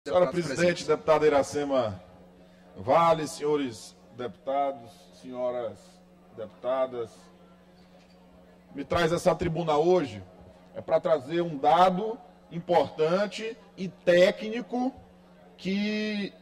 Senhora presidente, deputada Iracema Vale, senhores deputados, senhoras deputadas, me traz essa tribuna hoje para trazer um dado importante e técnico que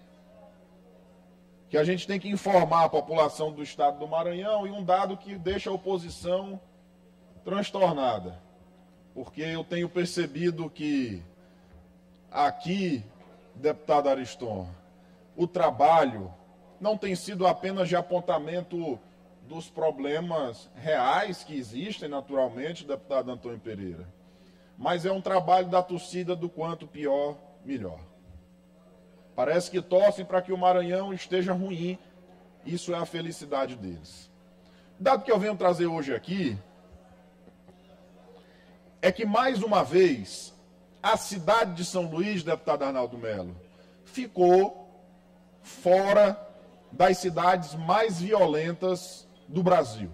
a gente tem que informar a população do estado do Maranhão, e um dado que deixa a oposição transtornada, porque eu tenho percebido que aqui, deputado Ariston, o trabalho não tem sido apenas de apontamento dos problemas reais que existem, naturalmente, deputado Antônio Pereira, mas é um trabalho da torcida do quanto pior, melhor. Parece que torcem para que o Maranhão esteja ruim, isso é a felicidade deles. O dado que eu venho trazer hoje aqui é que, mais uma vez, a cidade de São Luís, deputado Arnaldo Melo, ficou fora das cidades mais violentas do Brasil.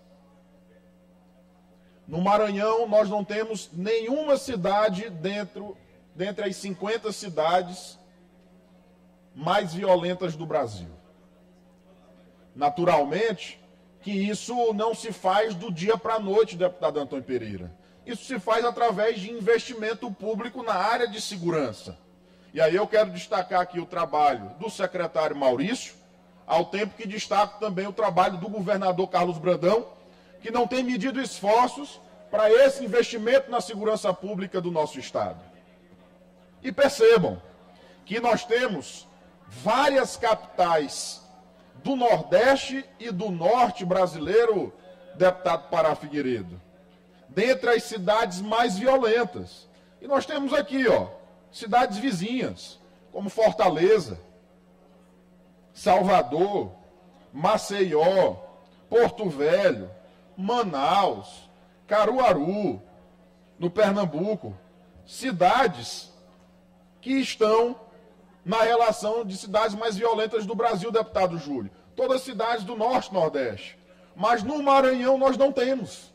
No Maranhão, nós não temos nenhuma cidade dentre as 50 cidades mais violentas do Brasil. Naturalmente, que isso não se faz do dia para a noite, deputado Antônio Pereira. Isso se faz através de investimento público na área de segurança. E aí eu quero destacar aqui o trabalho do secretário Maurício, ao tempo que destaco também o trabalho do governador Carlos Brandão, que não tem medido esforços para esse investimento na segurança pública do nosso estado. E percebam que nós temos várias capitais do Nordeste e do Norte brasileiro, deputado Pará Figueiredo, dentre as cidades mais violentas. E nós temos aqui, cidades vizinhas, como Fortaleza, Salvador, Maceió, Porto Velho, Manaus, Caruaru, no Pernambuco, cidades que estão na relação de cidades mais violentas do Brasil, deputado Júlio. Todas cidades do Norte e Nordeste. Mas no Maranhão nós não temos.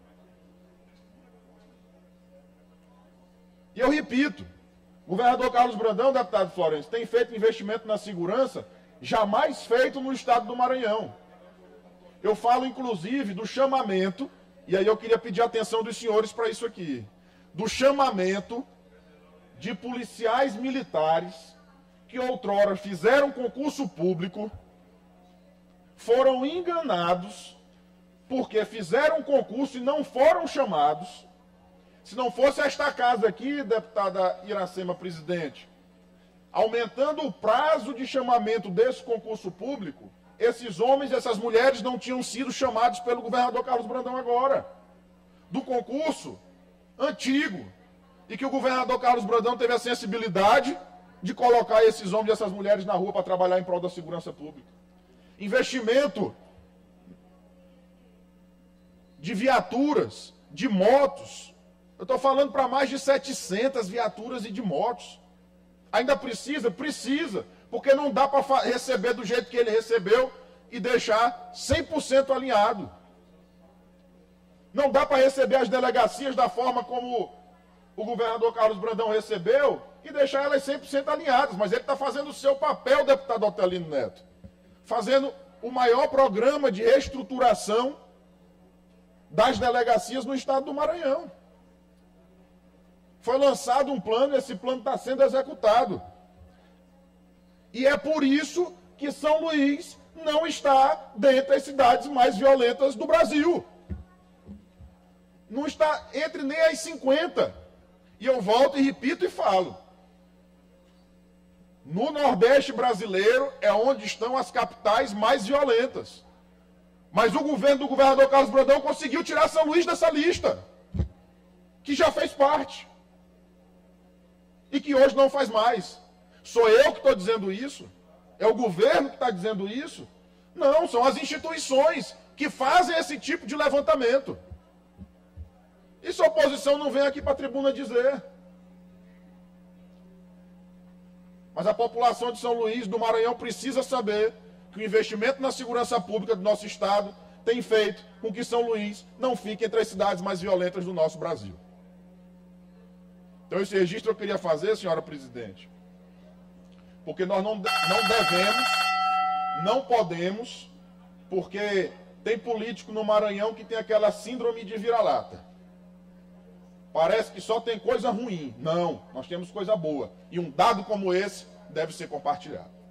E eu repito, o governador Carlos Brandão, deputado Florencio, tem feito investimento na segurança jamais feito no estado do Maranhão. Eu falo, inclusive, do chamamento, e aí eu queria pedir a atenção dos senhores para isso aqui, do chamamento de policiais militares que outrora fizeram concurso público, foram enganados, porque fizeram concurso e não foram chamados. Se não fosse esta casa aqui, deputada Iracema, presidente, aumentando o prazo de chamamento desse concurso público, esses homens e essas mulheres não tinham sido chamados pelo governador Carlos Brandão agora, do concurso antigo, e que o governador Carlos Brandão teve a sensibilidade de colocar esses homens e essas mulheres na rua para trabalhar em prol da segurança pública. Investimento de viaturas, de motos. Eu estou falando para mais de 700 viaturas e de motos. Ainda precisa? Precisa. Porque não dá para receber do jeito que ele recebeu e deixar 100% alinhado. Não dá para receber as delegacias da forma como o governador Carlos Brandão recebeu e deixar elas 100% alinhadas. Mas ele está fazendo o seu papel, deputado Otelino Neto. Fazendo o maior programa de reestruturação das delegacias no estado do Maranhão. Foi lançado um plano, esse plano está sendo executado. E é por isso que São Luís não está dentre as cidades mais violentas do Brasil. Não está entre nem as 50. E eu volto e repito e falo. No Nordeste brasileiro é onde estão as capitais mais violentas. Mas o governo do governador Carlos Brandão conseguiu tirar São Luís dessa lista, que já fez parte. E que hoje não faz mais. Sou eu que estou dizendo isso? É o governo que está dizendo isso? Não, são as instituições que fazem esse tipo de levantamento. Isso a oposição não vem aqui para a tribuna dizer. Mas a população de São Luís, do Maranhão, precisa saber que o investimento na segurança pública do nosso estado tem feito com que São Luís não fique entre as cidades mais violentas do nosso Brasil. Então, esse registro eu queria fazer, senhora presidente, Porque nós não devemos, não podemos, porque tem político no Maranhão que tem aquela síndrome de vira-lata. Parece que só tem coisa ruim. Não, nós temos coisa boa. E um dado como esse deve ser compartilhado.